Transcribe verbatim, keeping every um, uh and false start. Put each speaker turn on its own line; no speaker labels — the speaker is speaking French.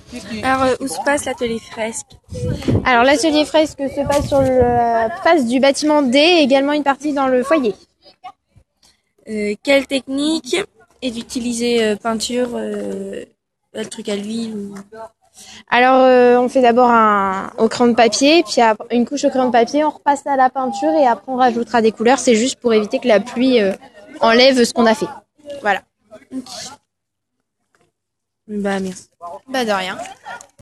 Alors, euh, où se passe l'atelier fresque?
Alors l'atelier fresque se passe sur la face du bâtiment D et également une partie dans le foyer.
Euh, quelle technique est d'utiliser euh, peinture, euh, le truc à l'huile ou...
Alors euh, on fait d'abord un au crayon de papier, puis après, une couche au crayon de papier, on repasse à la peinture et après on rajoutera des couleurs. C'est juste pour éviter que la pluie euh, enlève ce qu'on a fait. Voilà.
Bah merci.
Bah de rien.